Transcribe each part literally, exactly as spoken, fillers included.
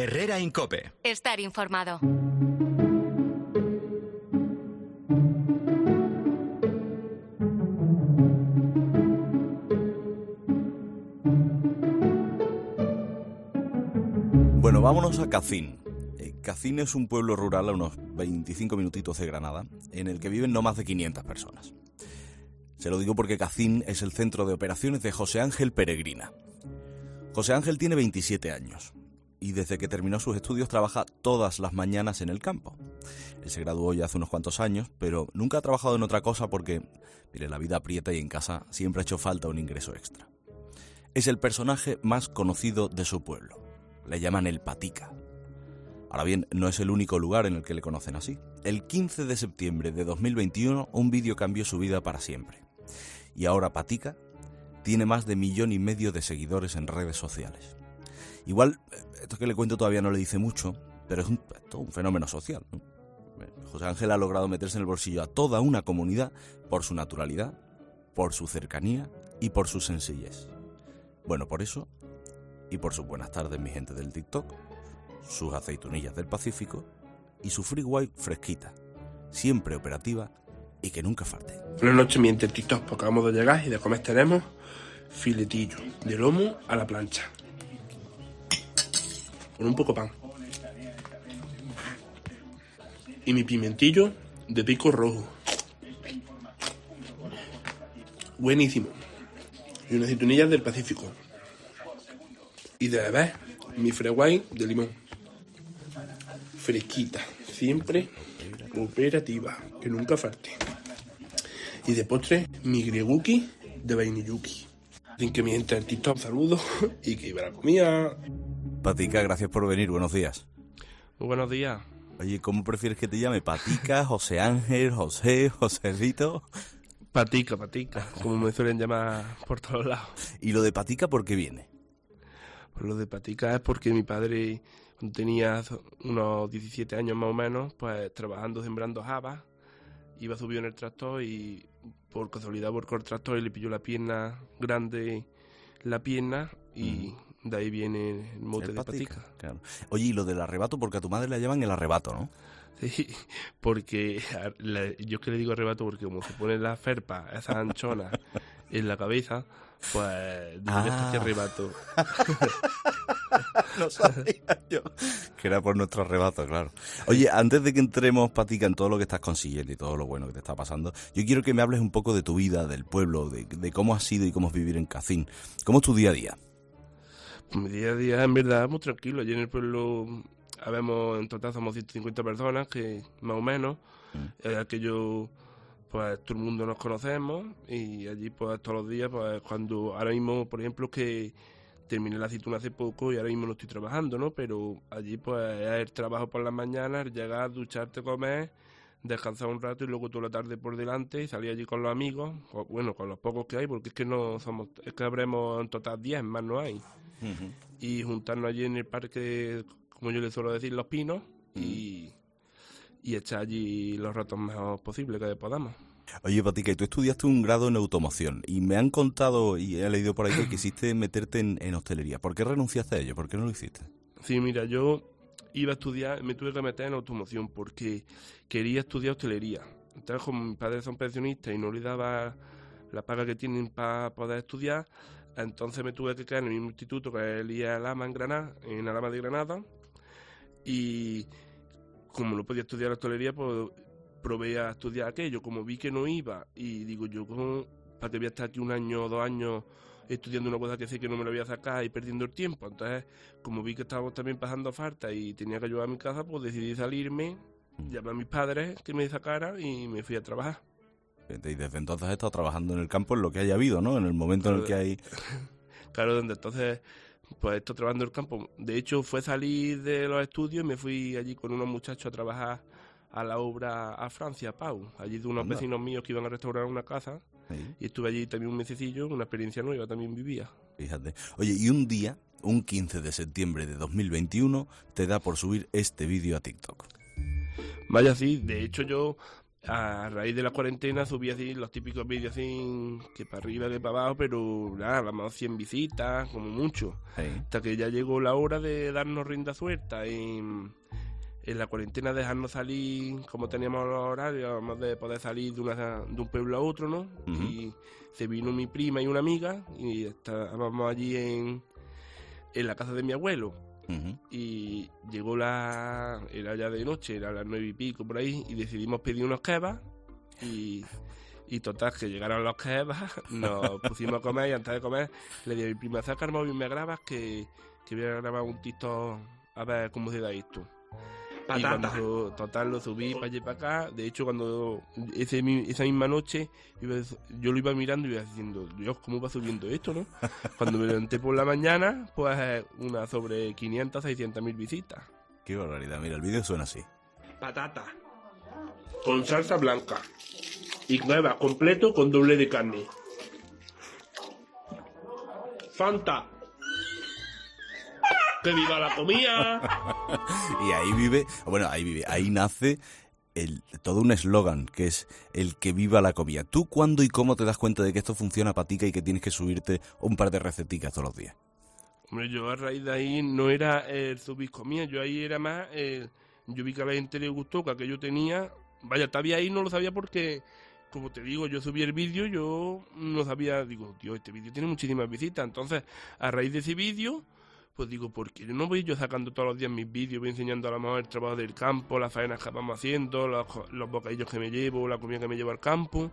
Herrera Incope. Estar informado. Bueno, vámonos a Cacín. Eh, Cacín es un pueblo rural a unos veinticinco minutitos de Granada, en el que viven no más de quinientas personas. Se lo digo porque Cacín es el centro de operaciones de José Ángel Peregrina. José Ángel tiene veintisiete años y desde que terminó sus estudios trabaja todas las mañanas en el campo. Él se graduó ya hace unos cuantos años, pero nunca ha trabajado en otra cosa porque, mire, la vida aprieta y en casa siempre ha hecho falta un ingreso extra. Es el personaje más conocido de su pueblo. Le llaman el Patica. Ahora bien, no es el único lugar en el que le conocen así. El quince de septiembre de dos mil veintiuno, un vídeo cambió su vida para siempre. Y ahora Patica tiene más de millón y medio de seguidores en redes sociales. Igual, esto que le cuento todavía no le dice mucho, pero es un, es un fenómeno social, ¿no? José Ángel ha logrado meterse en el bolsillo a toda una comunidad por su naturalidad, por su cercanía y por su sencillez. Bueno, por eso, y por sus buenas tardes, mi gente del TikTok, sus aceitunillas del Pacífico y su free wifi fresquita, siempre operativa y que nunca falte. Buenas noches, mi gente del TikTok, porque acabamos de llegar y de comer tenemos filetillo de lomo a la plancha, con un poco pan, y mi pimentillo de pico rojo, buenísimo, y unas aceitunillas del Pacífico, y de beber mi freeway de limón, fresquita, siempre operativa, que nunca falte, y de postre mi greguki de vainilluki. Sin que mi gente del TikTok, saludos y que iba la comida. Patica, gracias por venir, buenos días. Muy buenos días. Oye, ¿cómo prefieres que te llame? ¿Patica, José Ángel, José, Joselito? Patica, Patica, como me suelen llamar por todos lados. ¿Y lo de Patica por qué viene? Pues lo de Patica es porque mi padre, cuando tenía unos diecisiete años más o menos, pues trabajando sembrando habas, iba subido en el tractor y por casualidad volcó el tractor y le pilló la pierna grande, la pierna, y mm. de ahí viene el mote el de Patica. Patica. Claro. Oye, y lo del arrebato, porque a tu madre la llaman el arrebato, ¿no? Sí, porque la, yo es que le digo arrebato porque como se pone la ferpa, esas anchonas en la cabeza, pues ah. este arrebato. No sabía yo que era por nuestro arrebato, claro. Oye, antes de que entremos, Patica, en todo lo que estás consiguiendo y todo lo bueno que te está pasando, yo quiero que me hables un poco de tu vida, del pueblo, de, de cómo has sido y cómo es vivir en Cacín. ¿Cómo es tu día a día? Pues mi día a día, en verdad, muy tranquilo. Allí en el pueblo habemos, en total somos ciento cincuenta personas, que más o menos, mm. es aquello, pues todo el mundo nos conocemos, y allí pues todos los días, pues cuando ahora mismo, por ejemplo, que terminé la aceituna hace poco y ahora mismo no estoy trabajando, ¿no? Pero allí pues es el trabajo por las mañanas, llegar, ducharte, comer, descansar un rato y luego toda la tarde por delante y salir allí con los amigos, o, bueno, con los pocos que hay, porque es que no somos, es que habremos en total diez, más no hay. Uh-huh. Y juntarnos allí en el parque, como yo le suelo decir, Los Pinos, uh-huh. y, y echar allí los ratos mejor posible que podamos. Oye, Patica, y tú estudiaste un grado en automoción y me han contado y he leído por ahí que quisiste meterte en, en hostelería. ¿Por qué renunciaste a ello? ¿Por qué no lo hiciste? Sí, mira, yo iba a estudiar, me tuve que meter en automoción porque quería estudiar hostelería. Entonces, como mis padres son pensionistas y no les daba la paga que tienen para poder estudiar, entonces me tuve que quedar en el mismo instituto que es el I A Alhama en Granada, en Alhama de Granada, y como no podía estudiar hostelería, pues probé a estudiar aquello. Como vi que no iba y digo yo, ¿cómo, para qué voy a estar aquí un año o dos años estudiando una cosa que sé que no me la voy a sacar y perdiendo el tiempo? Entonces, como vi que estábamos también pasando falta y tenía que ayudar a mi casa, pues decidí salirme, llamé a mis padres que me sacaran y me fui a trabajar. Y desde entonces he estado trabajando en el campo en lo que haya habido, ¿no? En el momento claro, en el que hay... Claro, desde entonces pues estoy trabajando en el campo. De hecho, fue salir de los estudios y me fui allí con unos muchachos a trabajar a la obra a Francia, a Pau, allí de unos Anda. vecinos míos que iban a restaurar una casa, ¿sí? Y estuve allí también un mesecillo, una experiencia nueva, también vivía. Fíjate. Oye, y un día, un quince de septiembre de dos mil veintiuno, te da por subir este vídeo a TikTok. Vaya, sí, de hecho yo a raíz de la cuarentena subí así los típicos vídeos así, que para arriba, que para abajo, pero nada, a lo mejor cien visitas, como mucho. Sí. Hasta que ya llegó la hora de darnos rienda suelta. En, en la cuarentena dejarnos salir, como teníamos los horarios, de poder salir de, una, de un pueblo a otro, ¿no? Uh-huh. Y se vino mi prima y una amiga y estábamos allí en, en la casa de mi abuelo. Uh-huh. Y llegó la... era ya de noche, era las nueve y pico por ahí, y decidimos pedir unos kebabs y, y total, que llegaron los kebabs, nos pusimos a comer y antes de comer le dije a mi prima, saca el móvil y me grabas que, que voy a grabar un TikTok a ver cómo se da esto. Patata. Y cuando total lo subí para allá y para acá, de hecho cuando ese, esa misma noche iba, yo lo iba mirando y iba diciendo, Dios, ¿cómo va subiendo esto, no? Cuando me levanté por la mañana, pues una sobre quinientas, seiscientas mil visitas. Qué barbaridad, mira, el vídeo suena así. Patata con salsa blanca y nueva, completo con doble de carne. Fanta. ¡Que viva la comida! Y ahí vive, bueno, ahí vive, ahí nace el, todo un eslogan, que es el que viva la comida. ¿Tú cuándo y cómo te das cuenta de que esto funciona patica y que tienes que subirte un par de receticas todos los días? Hombre, yo a raíz de ahí no era el subir comida, yo ahí era más, eh, yo vi que a la gente le gustó, que aquello tenía, vaya, todavía ahí no lo sabía porque, como te digo, yo subí el vídeo, yo no sabía, digo, tío, este vídeo tiene muchísimas visitas, entonces, a raíz de ese vídeo, pues digo, ¿por qué no voy yo sacando todos los días mis vídeos, voy enseñando a lo mejor el trabajo del campo, las faenas que vamos haciendo, los, los bocadillos que me llevo, la comida que me llevo al campo?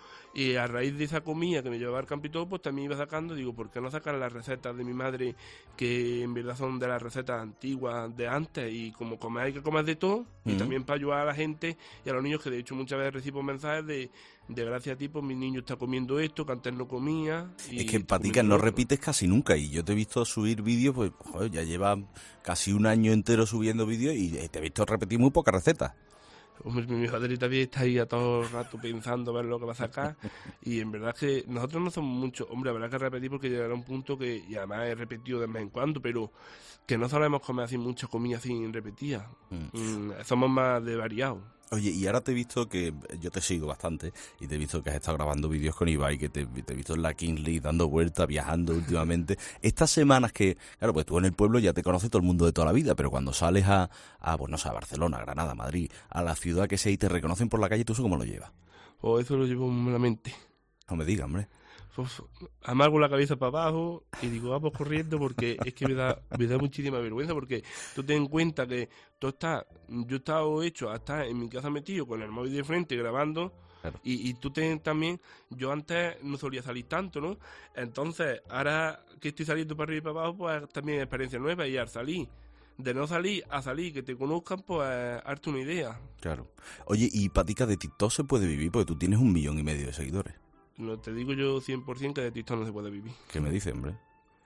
Y a raíz de esa comida que me llevaba al campo y todo, pues también iba sacando, digo, ¿por qué no sacar las recetas de mi madre, que en verdad son de las recetas antiguas de antes? Y como comer hay que comer de todo, uh-huh. Y también para ayudar a la gente y a los niños, que de hecho muchas veces recibo mensajes de, de gracias a ti, pues mi niño está comiendo esto, que antes no comía. Y es que Patica no esto. Repites casi nunca, y yo te he visto subir vídeos, pues joder, ya lleva casi un año entero subiendo vídeos y te he visto repetir muy pocas recetas. Hombre, mi madre también está ahí a todo el rato pensando ver lo que va a sacar, y en verdad que nosotros no somos muchos, hombre, habrá que repetir porque llegará un punto que, y además he repetido de vez en cuando, pero que no solemos comer así mucha comida así repetida, mm. Mm, somos más de variados. Oye, y ahora te he visto que, yo te sigo bastante, y te he visto que has estado grabando vídeos con Ibai, que te, te he visto en la Kingsley dando vueltas, viajando últimamente. Estas semanas que, claro, pues tú en el pueblo ya te conoce todo el mundo de toda la vida, pero cuando sales a, a pues no sé, a Barcelona, Granada, Madrid, a la ciudad que sea y te reconocen por la calle, ¿tú eso cómo lo llevas? Oh, eso lo llevo en la mente. No me digas, hombre. Pues, amargo la cabeza para abajo y digo, vamos corriendo, porque es que me da, me da muchísima vergüenza, porque tú ten en cuenta que tú estás, yo he estado hecho hasta en mi casa metido con el móvil de frente grabando, claro. y, y tú ten también, yo antes no solía salir tanto, ¿no? Entonces, ahora que estoy saliendo para arriba y para abajo, pues también es experiencia nueva, y al salir, de no salir a salir, que te conozcan, pues darte una idea. Claro. Oye, y Patica, de TikTok se puede vivir, porque tú tienes un millón y medio de seguidores. No te digo yo cien por ciento que de TikTok no se puede vivir. ¿Qué me dices, hombre?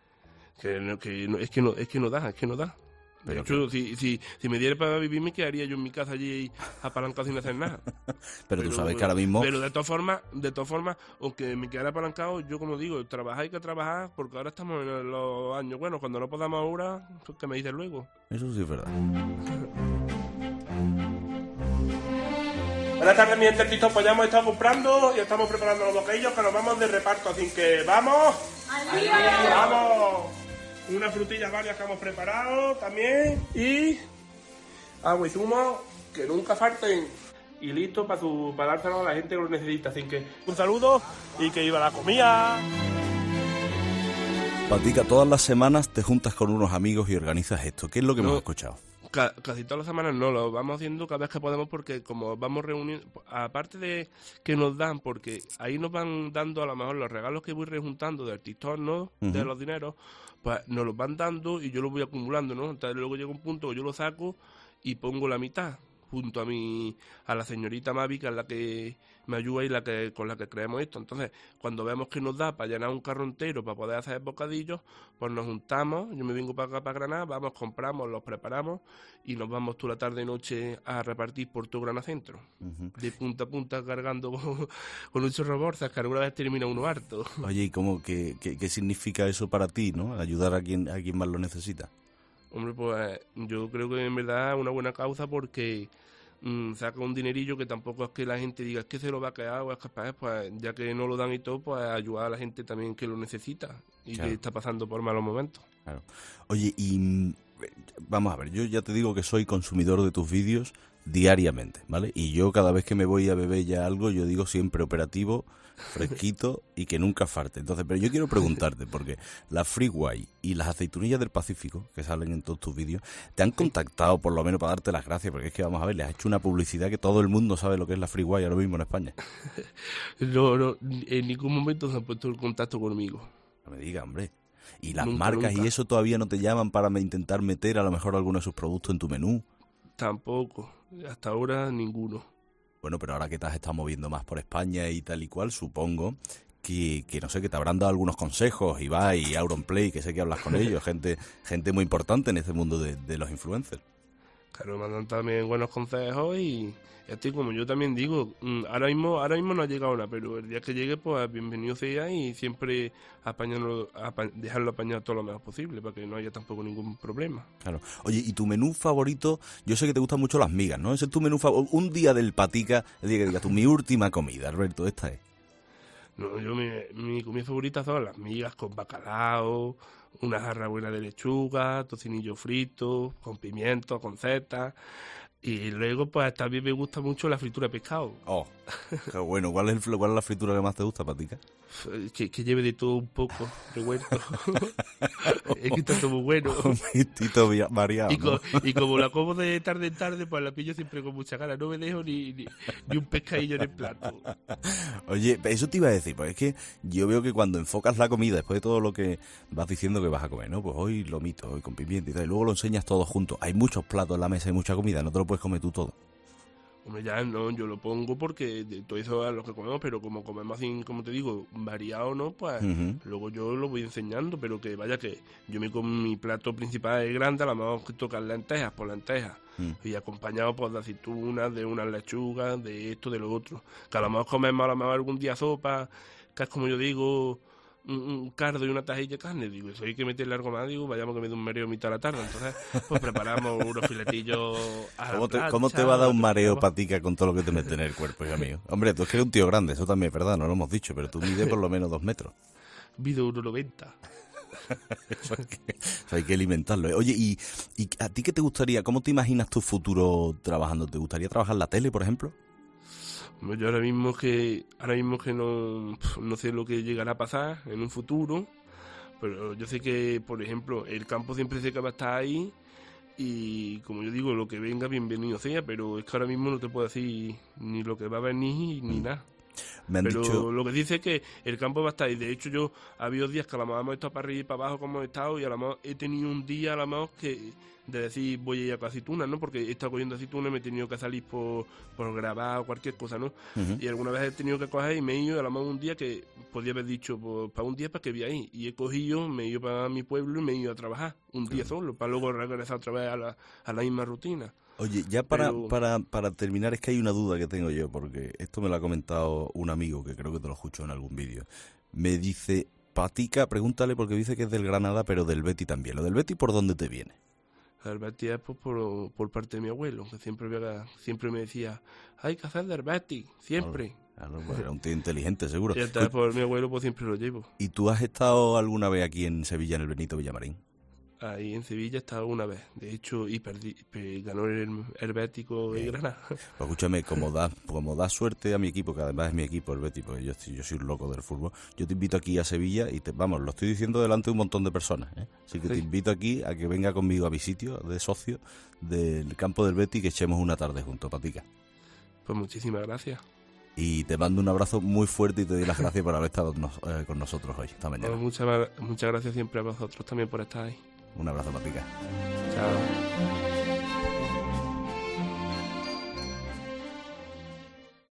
Que, no, que no, es que no es que no da, es que no da. De Pero hecho, que... si, si, si me diera para vivir, me quedaría yo en mi casa allí apalancado sin hacer nada. pero, pero tú sabes que ahora mismo... Pero de todas formas, de todas formas, aunque me quedara apalancado, yo como digo, trabajar hay que trabajar, porque ahora estamos en los años buenos. Cuando no podamos ahora, ¿qué me dices luego? Eso sí es verdad. Buenas tardes, mi gente del TikTok, pues ya hemos estado comprando y estamos preparando los bocadillos que nos vamos de reparto, así que ¡vamos! ¡Adiós! ¡Vamos! Unas frutillas varias que hemos preparado también, y agua y zumo que nunca falten, y listo para, su, para dárselo a la gente que lo necesita, así que un saludo y que viva la comida. Patica, todas las semanas te juntas con unos amigos y organizas esto. ¿Qué es lo que no. hemos escuchado? Casi todas las semanas no, lo vamos haciendo cada vez que podemos, porque como vamos reuniendo, aparte de que nos dan, porque ahí nos van dando a lo mejor los regalos que voy rejuntando del TikTok, ¿no? Uh-huh. De los dineros, pues nos los van dando y yo los voy acumulando, ¿no? Entonces luego llega un punto que yo lo saco y pongo la mitad junto a mi a la señorita Mavi, que es la que me ayuda y la que con la que creemos esto. Entonces, cuando vemos que nos da para llenar un carro entero para poder hacer bocadillos, pues nos juntamos, yo me vengo para acá, para Granada, vamos, compramos, los preparamos y nos vamos toda la tarde y noche a repartir por todo Granada Centro. Uh-huh. De punta a punta cargando con, con un chorro de bolsas, que alguna vez termina uno harto. Oye, ¿y cómo, qué, qué, qué significa eso para ti, no? Ayudar a quien, a quien más lo necesita. Hombre, pues yo creo que en verdad es una buena causa, porque mmm, saca un dinerillo que tampoco es que la gente diga es que se lo va a quedar o es capaz, pues ya que no lo dan y todo, pues ayudar a la gente también que lo necesita y claro. que está pasando por malos momentos. Claro. Oye, y vamos a ver, yo ya te digo que soy consumidor de tus vídeos diariamente, ¿vale? Y yo cada vez que me voy a beber ya algo, yo digo siempre operativo, fresquito y que nunca falte. Entonces, pero yo quiero preguntarte, porque la Freeway y las aceitunillas del Pacífico, que salen en todos tus vídeos, ¿te han contactado por lo menos para darte las gracias? Porque es que, vamos a ver, les has hecho una publicidad que todo el mundo sabe lo que es la Freeway ahora mismo en España. No, no, en ningún momento se han puesto en contacto conmigo. No me digas, hombre. ¿Y las Nunca, marcas nunca. y eso todavía no te llaman para intentar meter a lo mejor alguno de sus productos en tu menú? Tampoco. Hasta ahora ninguno. Bueno, pero ahora que te has estado moviendo más por España y tal y cual, supongo que, que no sé, que te habrán dado algunos consejos, Ibai y Auronplay, que sé que hablas con ellos, gente gente muy importante en este mundo de, de los influencers. Claro, me dan también buenos consejos y estoy como yo también digo, ahora mismo ahora mismo no ha llegado nada, pero el día que llegue, pues bienvenido sea y siempre apañarlo, apa, dejarlo apañado todo lo mejor posible para que no haya tampoco ningún problema. Claro. Oye, ¿y tu menú favorito? Yo sé que te gustan mucho las migas, ¿no? Ese es tu menú favorito. Un día del Patica, el día que digas tú, mi última comida, Alberto, esta es. No, yo mi, mi comida favorita son las migas con bacalao, una jarra buena de lechuga, tocinillo frito, con pimiento, con setas. Y luego, pues también me gusta mucho la fritura de pescado. Oh, qué bueno. ¿Cuál es, el, cuál es la fritura que más te gusta, Patica? Que, que lleve de todo un poco, revuelto. Es que está todo muy bueno. Un mistito variado, y, co, ¿no? y como la como de tarde en tarde, pues la pillo siempre con mucha ganas. No me dejo ni, ni, ni un pescadillo en el plato. Oye, eso te iba a decir, pues es que yo veo que cuando enfocas la comida, después de todo lo que vas diciendo que vas a comer, ¿no? Pues hoy lomito, hoy con pimiento y tal, y luego lo enseñas todo junto. Hay muchos platos en la mesa y mucha comida, no te lo puedes comer tú todo. Hombre, ya no, yo lo pongo porque de todo eso es lo que comemos, pero como comemos así, como te digo, variado, ¿no? Pues uh-huh. luego yo lo voy enseñando, pero que vaya que yo me como mi plato principal es grande, a lo mejor que tocan lentejas por lentejas, uh-huh. y acompañado por de aceitunas, de unas lechugas, de esto, de lo otro. Que a lo mejor comemos a lo mejor algún día sopa, que es como yo digo, un, un cardo y una tajilla de carne, digo, eso hay que meterle algo más, digo, vayamos que me dé un mareo mitad de la tarde, entonces pues preparamos unos filetillos a la ¿Cómo te, plancha, ¿Cómo te va a dar un mareo, Patica, con todo lo que te mete en el cuerpo, hija mío? Hombre, tú es que eres un tío grande, eso también es verdad, no lo hemos dicho, pero tú mides por lo menos dos metros. Mido uno noventa. Eso hay que, eso hay que alimentarlo. Oye, ¿y, ¿y a ti qué te gustaría, cómo te imaginas tu futuro trabajando? ¿Te gustaría trabajar en la tele, por ejemplo? Yo ahora mismo que ahora mismo que no, no sé lo que llegará a pasar en un futuro, pero yo sé que, por ejemplo, el campo siempre sé que va a estar ahí y, como yo digo, lo que venga, bienvenido sea, pero es que ahora mismo no te puedo decir ni lo que va a venir ni nada. Me han pero dicho... lo que dice es que el campo va a estar ahí. De hecho, yo ha habido días que a lo mejor hemos estado para arriba y para abajo como hemos estado, y a lo mejor he tenido un día a lo mejor que de decir voy a ir a con aceitunas, ¿no? Porque he estado cogiendo aceitunas y me he tenido que salir por, por grabar o cualquier cosa, ¿no? Uh-huh. Y alguna vez he tenido que coger y me he ido a lo mejor un día que podía haber dicho pues, para un día para que vi ahí. Y he cogido, me he ido para mi pueblo y me he ido a trabajar un uh-huh. día solo, para luego regresar otra vez a la, a la misma rutina. Oye, ya para, Pero... para, para terminar, es que hay una duda que tengo yo, porque esto me lo ha comentado un amigo, que creo que te lo escucho en algún vídeo. Me dice, Patica, pregúntale, porque dice que es del Granada, pero del Betis también. ¿Lo del Betis por dónde te viene? El Betis es pues, por, por parte de mi abuelo, que siempre, siempre me decía, hay que hacer del Betis, siempre. Claro, claro, pues era un tío inteligente, seguro. Y entonces por mi abuelo pues siempre lo llevo. ¿Y tú has estado alguna vez aquí en Sevilla, en el Benito Villamarín? Ahí en Sevilla he estado una vez, de hecho, y perdí, ganó el, el Betis con el Granada. Pues escúchame, como da, como da suerte a mi equipo, que además es mi equipo el Betis, porque yo, yo soy un loco del fútbol, yo te invito aquí a Sevilla y te, vamos, lo estoy diciendo delante de un montón de personas, ¿eh? Así que sí. Te invito aquí a que venga conmigo a mi sitio de socio del campo del Betis y que echemos una tarde juntos, Patica. Pues muchísimas gracias. Y te mando un abrazo muy fuerte y te doy las gracias por haber estado nos, eh, con nosotros hoy, esta mañana. Pues muchas, muchas gracias siempre a vosotros también por estar ahí. Un abrazo, Patica. Chao.